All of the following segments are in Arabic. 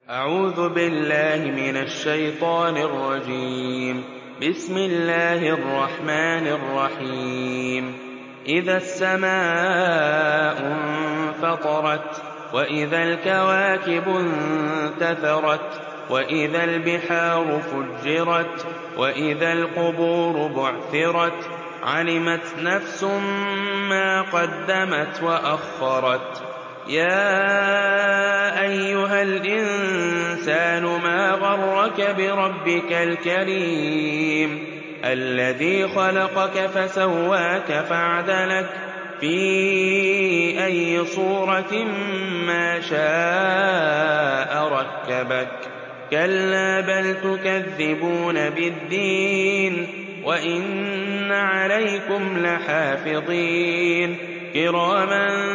أعوذ بالله من الشيطان الرجيم. بسم الله الرحمن الرحيم. إذا السماء انفطرت وإذا الكواكب انتثرت وإذا البحار فجرت وإذا القبور بعثرت علمت نفس ما قدمت وأخرت. يا أيها الإنسان ما غرك بربك الكريم الذي خلقك فسواك فعدلك في أي صورة ما شاء ركبك. كلا بل تكذبون بالدين وإن عليكم لحافظين كراما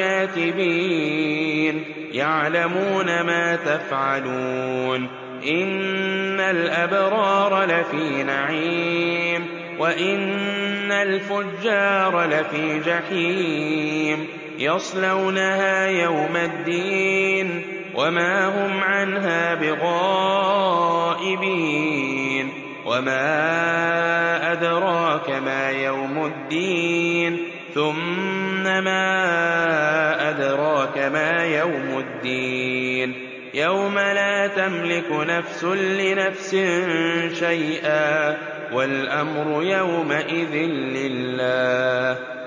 كاتبين يعلمون ما تفعلون. إن الأبرار لفي نعيم وإن الفجار لفي جحيم يصلونها يوم الدين وما هم عنها بغائبين. وما أدراك ما يوم الدين ثم ما أدراك ما يوم الدين يوم لا تملك نفس لنفس شيئا والأمر يومئذ لله.